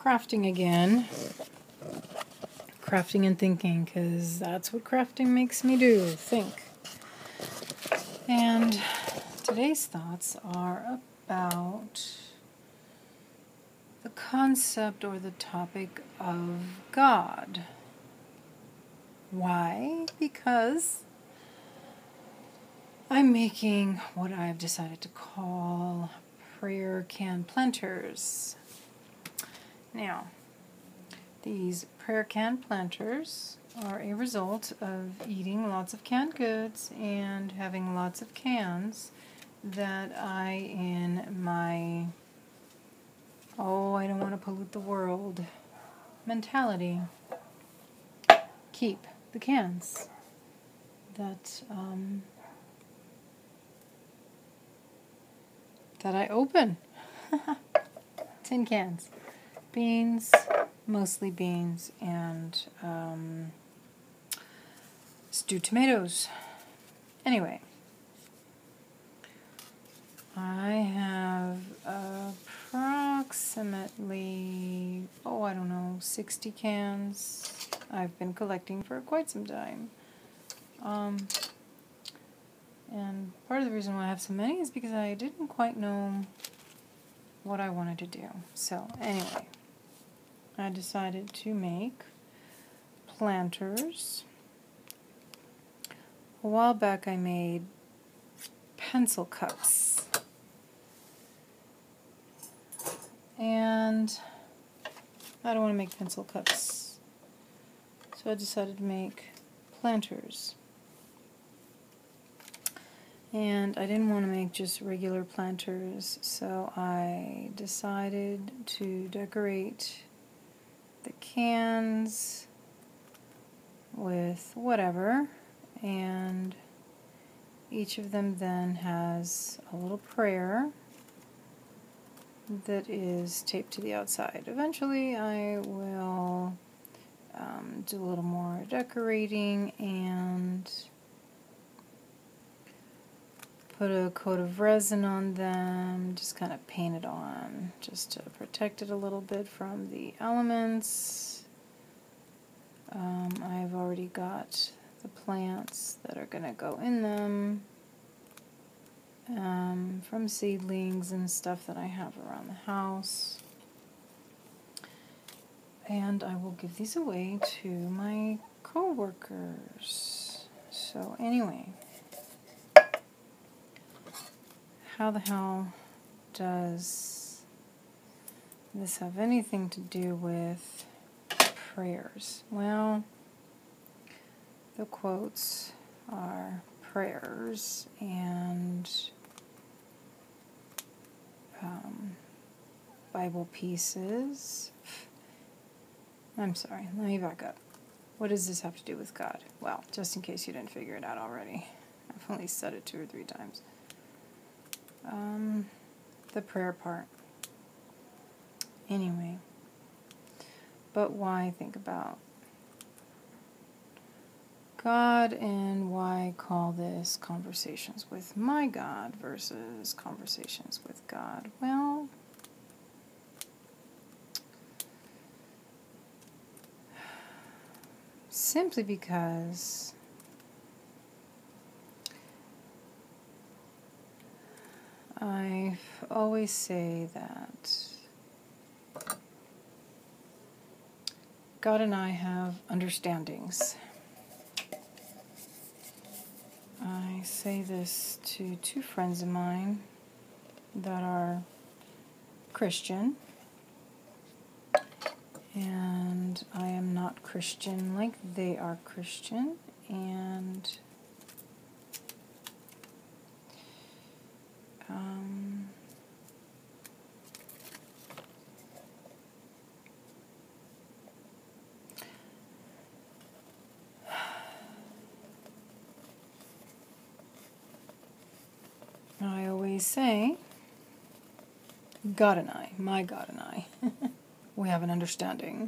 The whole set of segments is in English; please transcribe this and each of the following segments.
crafting again. Crafting and thinking, because that's what crafting makes me do, think. And today's thoughts are about the concept or the topic of God. Why? Because I'm making what I've decided to call prayer can planters. Now, these prayer can planters are a result of eating lots of canned goods and having lots of cans that I, in my, I don't want to pollute the world mentality, keep the cans that I open. Tin cans. Beans, mostly beans, and stewed tomatoes. Anyway, I have approximately, 60 cans I've been collecting for quite some time. And part of the reason why I have so many is because I didn't quite know what I wanted to do. So anyway, I decided to make planters. A while back I made pencil cups. And I don't want to make pencil cups. So I decided to make planters. And I didn't want to make just regular planters, so I decided to decorate the cans with whatever, and each of them then has a little prayer that is taped to the outside. Eventually I will do a little more decorating and put a coat of resin on them, just kind of paint it on, just to protect it a little bit from the elements. I've already got the plants that are going to go in them, from seedlings and stuff that I have around the house. And I will give these away to my co-workers. So anyway, how the hell does this have anything to do with prayers? Well, the quotes are prayers and Bible pieces. I'm sorry, let me back up. What does this have to do with God? Well, just in case you didn't figure it out already. I've only said it 2 or 3 times. The prayer part. Anyway, but why think about God and why call this conversations with my God versus conversations with God? Well, simply because I always say that God and I have understandings. I say this to 2 friends of mine that are Christian, and I am not Christian like they are Christian, and I always say, God and I, my God and I, we have an understanding.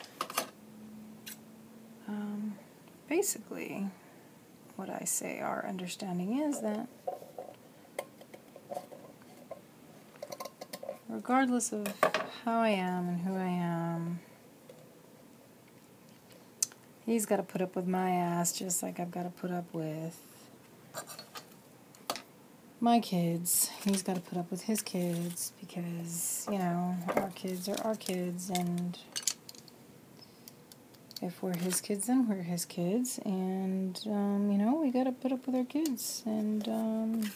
Basically, what I say our understanding is that regardless of how I am and who I am. He's got to put up with my ass just like I've got to put up with my kids. He's got to put up with his kids because, you know, our kids are our kids, and if we're his kids, then we're his kids, and, you know, we got to put up with our kids, and,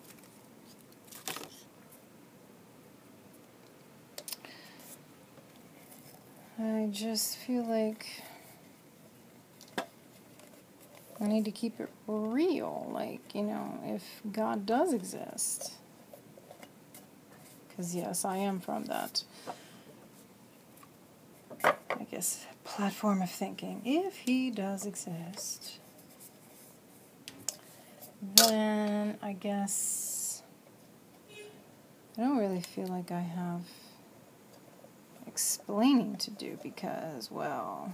I just feel like I need to keep it real, like, you know, if God does exist, because yes, I am from that, I guess, platform of thinking. If he does exist, then I guess I don't really feel like I have explaining to do because, well,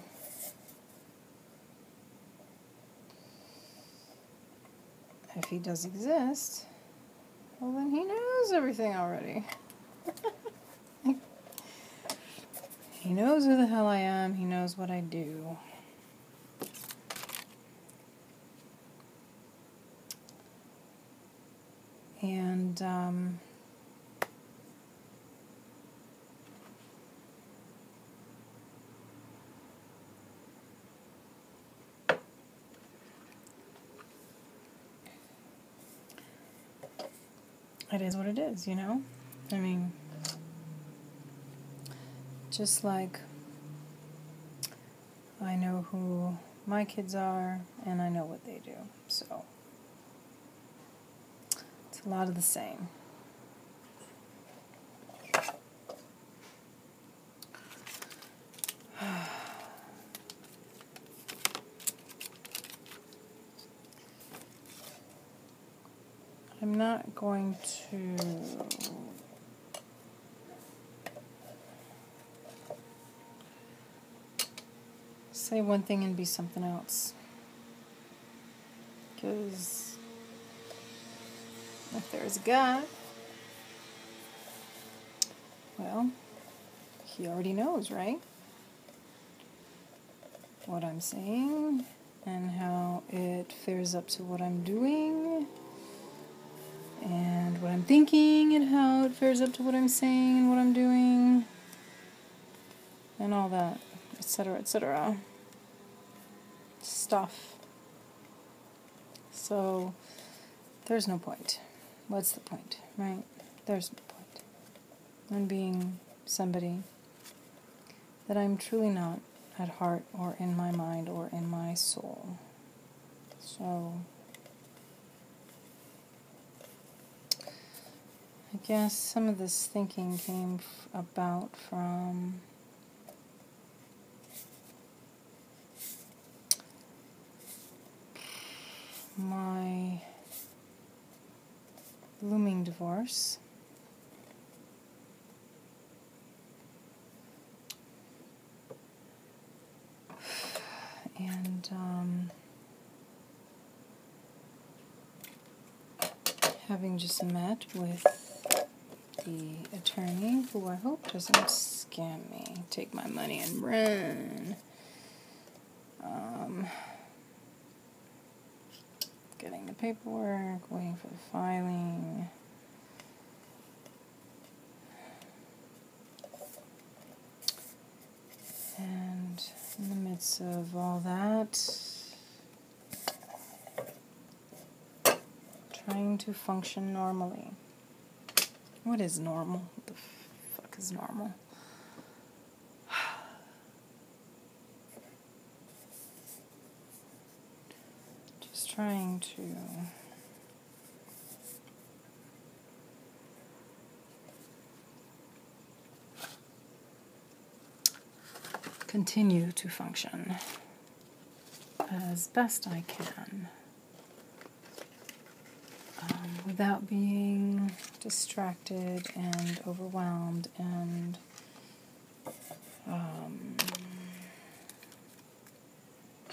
if he does exist, well, then he knows everything already. He knows who the hell I am. He knows what I do. And, it is what it is, you know? I mean, just like I know who my kids are and I know what they do. So, it's a lot of the same. I'm not going to say one thing and be something else. Because if there's a God, well, he already knows, right? What I'm saying and how it fares up to what I'm doing, and what I'm thinking and how it fares up to what I'm saying and what I'm doing, and all that, etc. stuff. So, there's no point. What's the point, right? There's no point in being somebody that I'm truly not at heart or in my mind or in my soul. So, I guess some of this thinking came about from my looming divorce. And having just met with the attorney, who I hope doesn't scam me, take my money and run. Getting the paperwork, waiting for the filing. And in the midst of all that, trying to function normally. What is normal? What the fuck is normal? Just trying to continue to function as best I can, without being distracted and overwhelmed and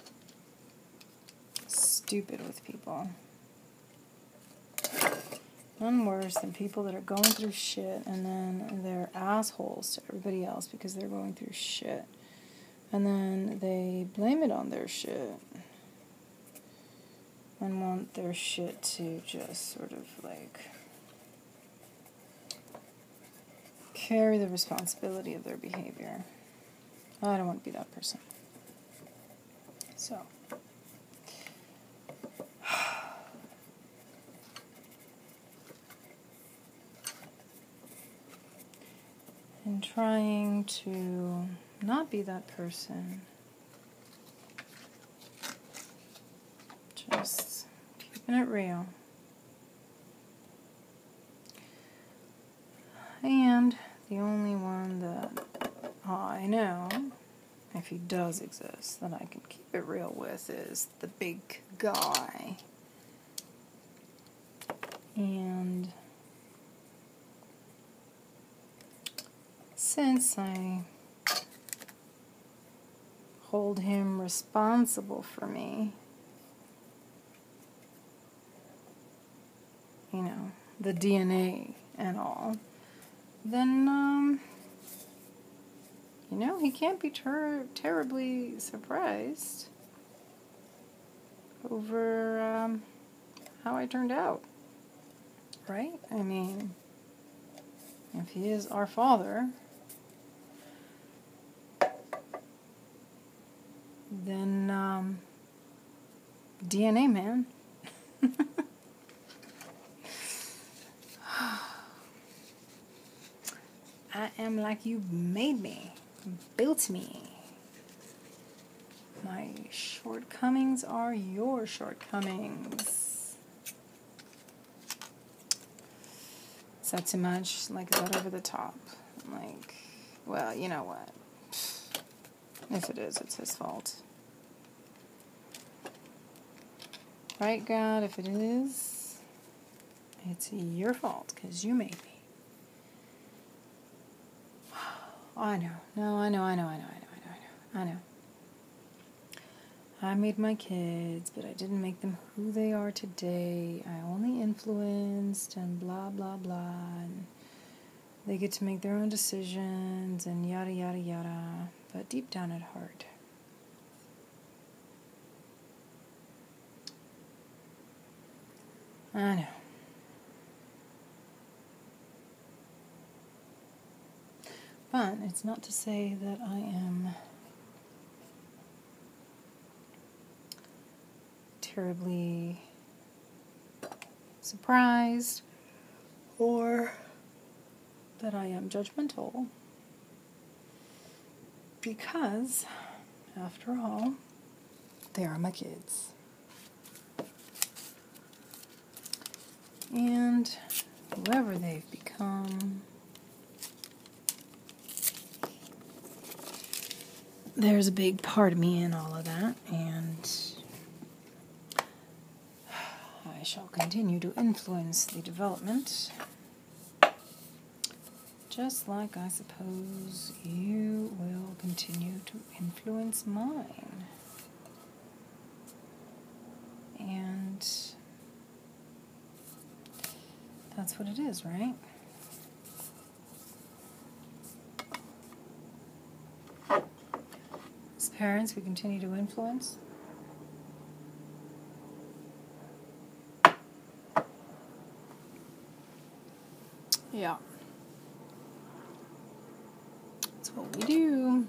stupid with people. None worse than people that are going through shit and then they're assholes to everybody else because they're going through shit. And then they blame it on their shit and want their shit to just sort of like carry the responsibility of their behavior. I don't want to be that person. So, and trying to not be that person, just keeping it real. And the only one that I know, if he does exist, that I can keep it real with is the big guy. And since I hold him responsible for me, you know, the DNA and all, then, you know, he can't be terribly surprised over how I turned out, right? I mean, if he is our father, then DNA man. I am like you made me, built me. My shortcomings are your shortcomings. Is that too much? Like, is that over the top? Like, well, you know what? If it is, it's his fault. Right, God? If it is, it's your fault, because you made me. I know. No, I know. I made my kids, but I didn't make them who they are today. I only influenced and blah, blah, blah. And they get to make their own decisions and yada, yada, yada. But deep down at heart, I know. But it's not to say that I am terribly surprised or that I am judgmental, because, after all, they are my kids. And whoever they've become, there's a big part of me in all of that, and I shall continue to influence the development, just like I suppose you will continue to influence mine. And that's what it is, right? As parents, we continue to influence. Yeah. That's what we do.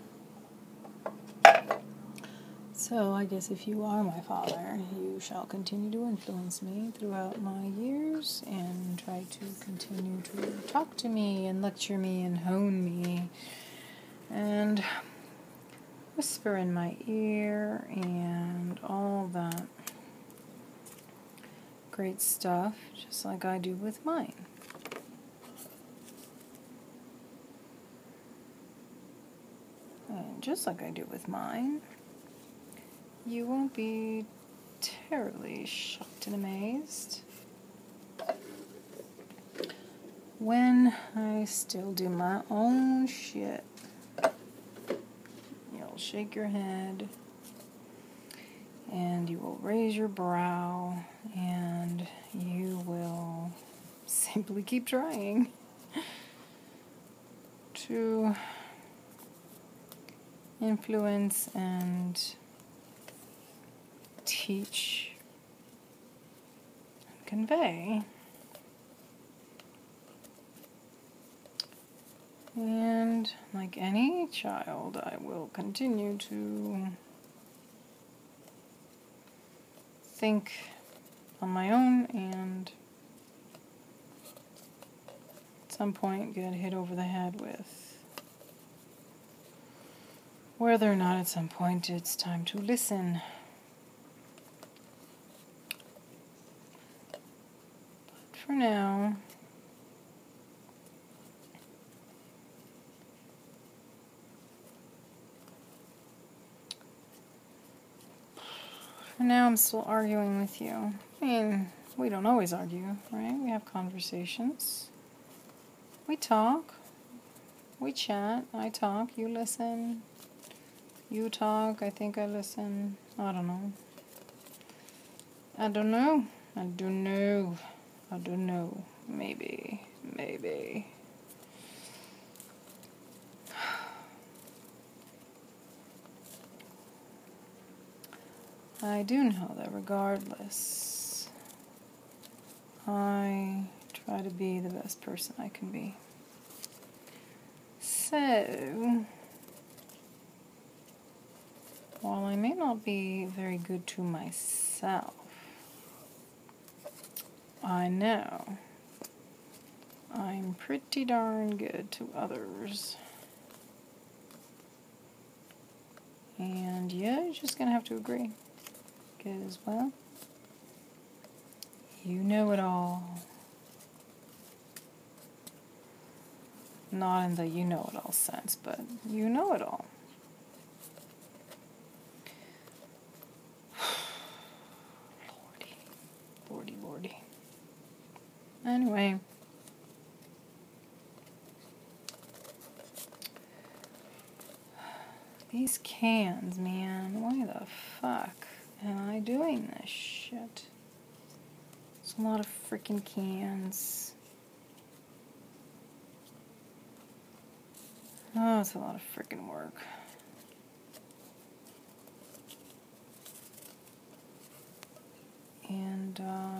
So I guess if you are my father, you shall continue to influence me throughout my years and try to continue to talk to me and lecture me and hone me and whisper in my ear and all that great stuff, just like I do with mine. And just like I do with mine, you won't be terribly shocked and amazed when I still do my own shit. You'll shake your head and you will raise your brow and you will simply keep trying to influence and teach and convey. And like any child, I will continue to think on my own and at some point get hit over the head with whether or not at some point it's time to listen. But for now, I'm still arguing with you. I mean, we don't always argue, right? We have conversations. We talk. We chat. I talk. You listen. You talk. I think I listen. I don't know. I don't know. I don't know. I don't know. Maybe. Maybe. I do know that regardless, I try to be the best person I can be. So, while I may not be very good to myself, I know I'm pretty darn good to others. And yeah, you're just gonna have to agree. Because, well, you know it all. Not in the you know it all sense, but you know it all. Lordy. Anyway. These cans, man. Why the fuck am I doing this shit? It's a lot of freaking cans. Oh, it's a lot of freaking work. And,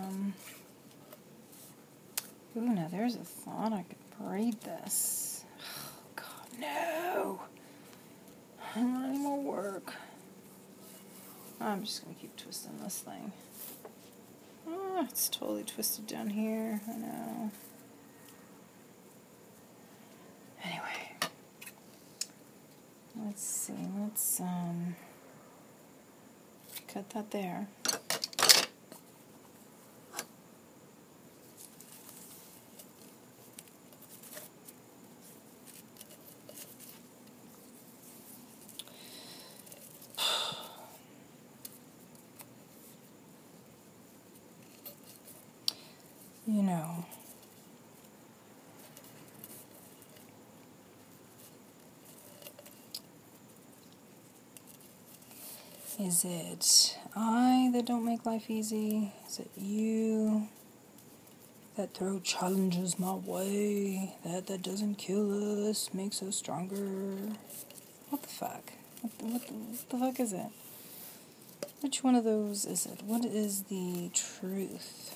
ooh, now there's a thought I could braid this. Oh, God, no! Not any more work. I'm just gonna keep twisting this thing. Oh, it's totally twisted down here. I know. Anyway. Let's see. Let's, cut that there. You know, is it I that don't make life easy? Is it you that throw challenges my way? That doesn't kill us, makes us stronger? What the fuck? What the fuck is it? Which one of those is it? What is the truth?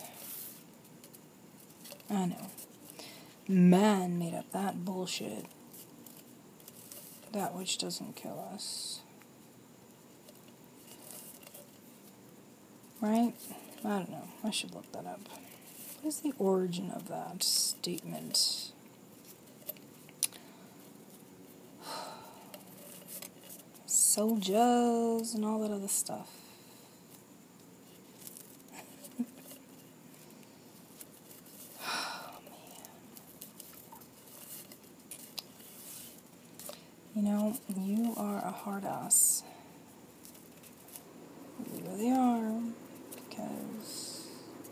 I know. Man made up that bullshit. That which doesn't kill us. Right? I don't know. I should look that up. What is the origin of that statement? Soldiers and all that other stuff. You know, you are a hard ass. You really are. Because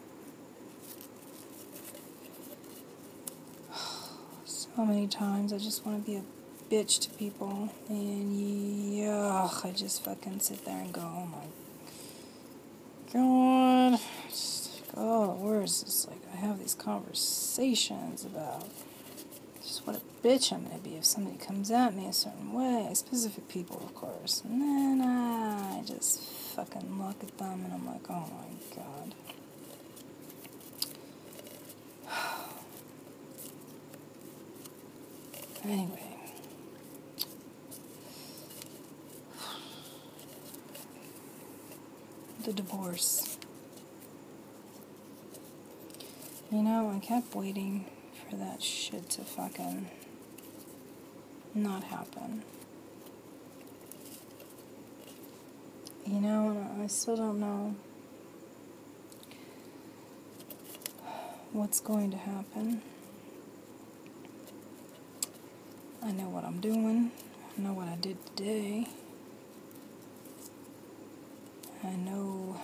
so many times I just want to be a bitch to people. And I just fucking sit there and go, oh my God. Just oh, where is this? Like, I have these conversations about just what a bitch I'm going to be if somebody comes at me a certain way. Specific people, of course. And then I just fucking look at them and I'm like, oh my god. Anyway. The divorce. You know, I kept waiting for that shit to fucking not happen. You know, I still don't know what's going to happen. I know what I'm doing. I know what I did today. I know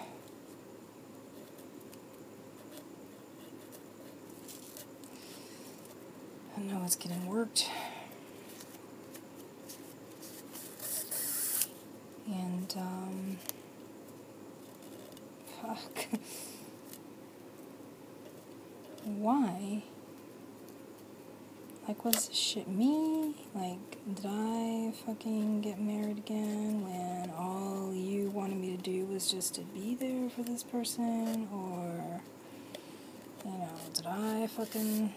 it's getting worked. And, fuck. Why? Like, was this shit me? Like, did I fucking get married again when all you wanted me to do was just to be there for this person? Or, you know, did I fucking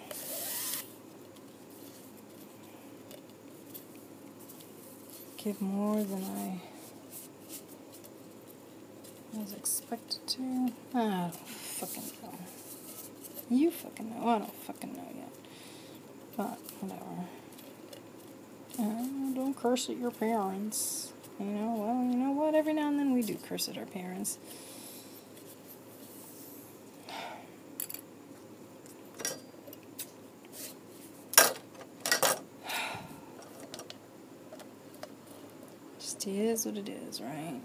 give more than I was expected to? I don't fucking know. You fucking know. I don't fucking know yet. But, whatever. Don't curse at your parents. You know, well, you know what? Every now and then we do curse at our parents. Just is what it is, right?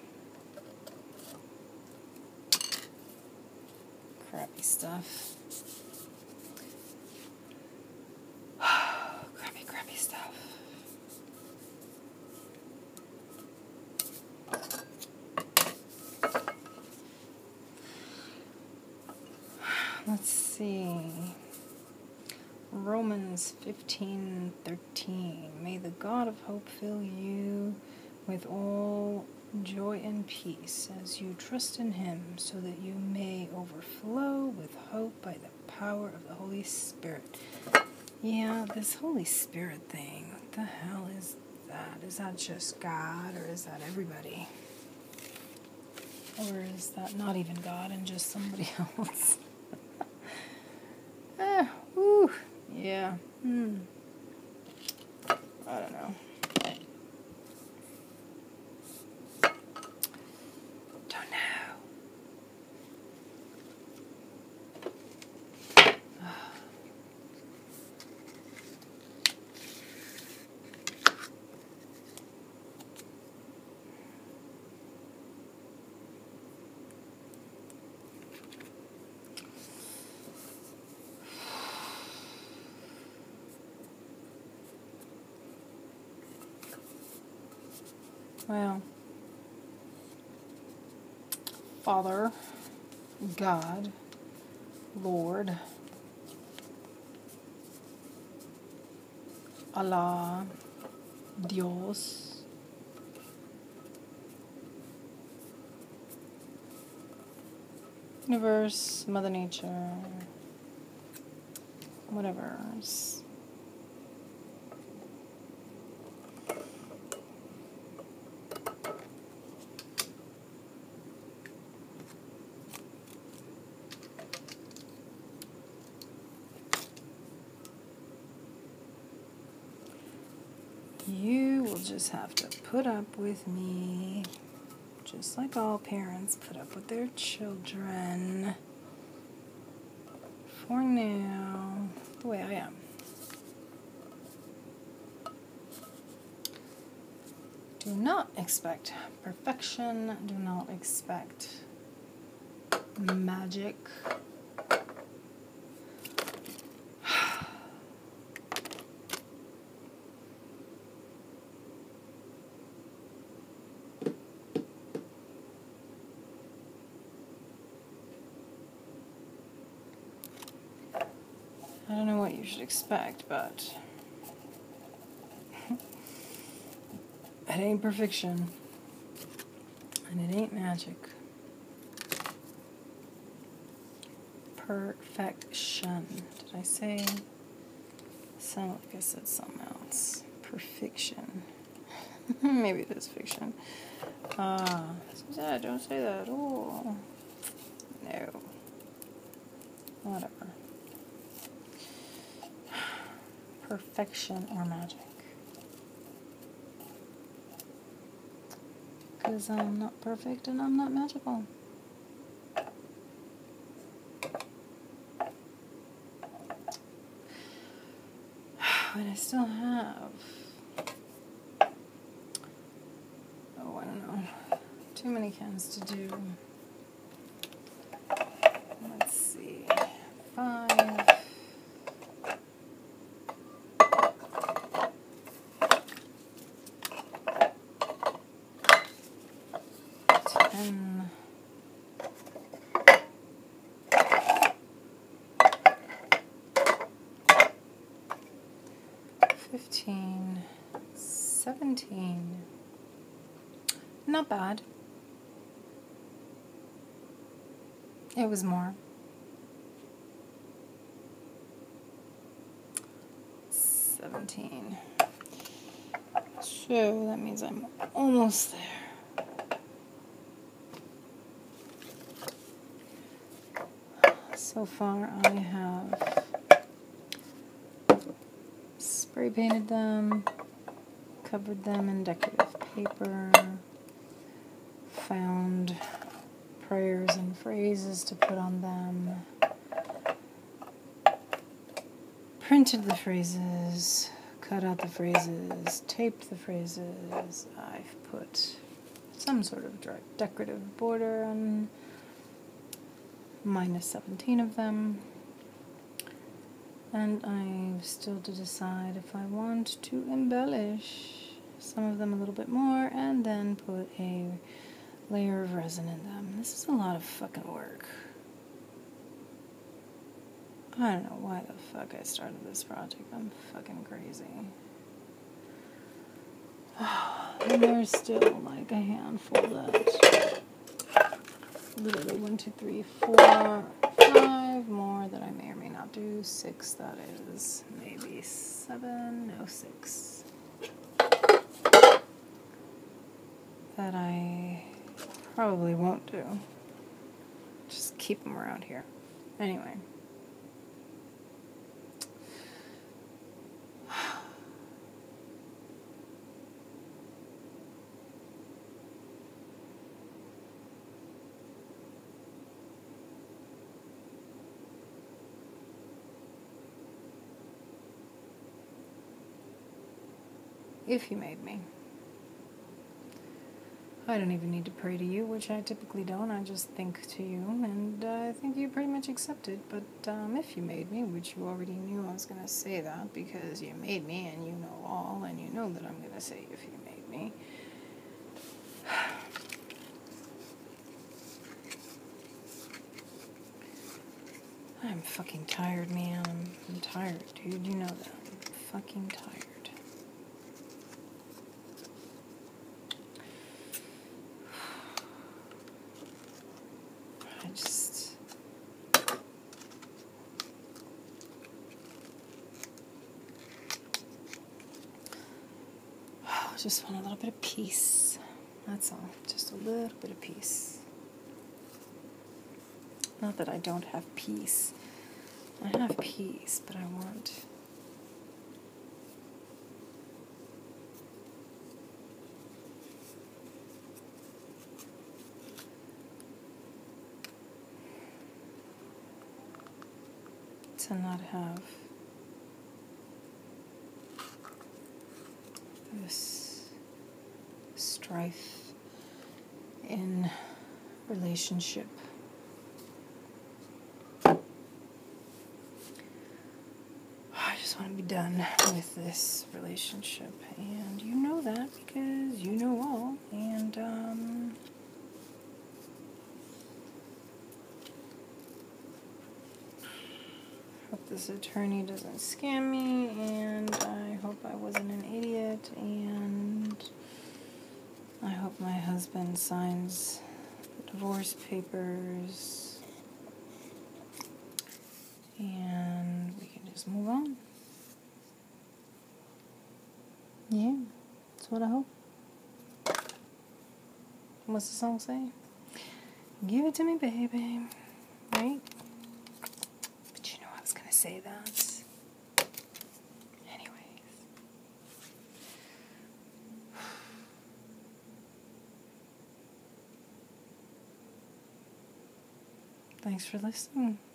Crappy stuff. Crappy stuff. Let's see. Romans 15:13. May the God of hope fill you with all joy and peace as you trust in him, so that you may overflow with hope by the power of the Holy Spirit. Yeah, this Holy Spirit thing, what the hell is that? Is that just God, or is that everybody? Or is that not even God and just somebody else? Woo, yeah, I don't know. Don't know. Well, Father, God, Lord, Allah, Dios, universe, Mother Nature, whatever. You will just have to put up with me, just like all parents put up with their children. For now, the way I am. Do not expect perfection. Do not expect magic. don't know what you should expect, but it ain't perfection. And it ain't magic. Perfection. Did I say? Sound like I said something else. Perfection. Maybe it is fiction. Don't say that. Oh. No. Whatever. Perfection or magic. Because I'm not perfect and I'm not magical. But I still have, oh, I don't know, too many cans to do. Let's see, 5, 10, 15, 17. Not bad. It was more. 17. So that means I'm almost there. So far I have spray painted them, covered them in decorative paper, found prayers and phrases to put on them, printed the phrases, cut out the phrases, taped the phrases. I've put some sort of decorative border on minus 17 of them. And I've still to decide if I want to embellish some of them a little bit more and then put a layer of resin in them. This is a lot of fucking work. I don't know why the fuck I started this project. I'm fucking crazy. And there's still like a handful that literally 1, 2, 3, 4, 5 more that I may or may not do. 6, that is maybe 7, no 6. That I probably won't do. Just keep them around here. Anyway. If you made me. I don't even need to pray to you, which I typically don't. I just think to you, and I think you pretty much accept it. But if you made me, which you already knew I was going to say that because you made me and you know all, and you know that I'm going to say if you made me. I'm fucking tired, man. I'm tired, dude. You know that. I'm fucking tired. Just want a little bit of peace. That's all. Just a little bit of peace. Not that I don't have peace. I have peace, but I want to not have this strife in relationship. I just want to be done with this relationship, and you know that because you know all, and hope this attorney doesn't scam me, and I hope I wasn't an idiot, and I hope my husband signs the divorce papers, and we can just move on. Yeah, that's what I hope. What's the song say? Give it to me, baby. Right? But you know I was going to say that. Anyways. Thanks for listening.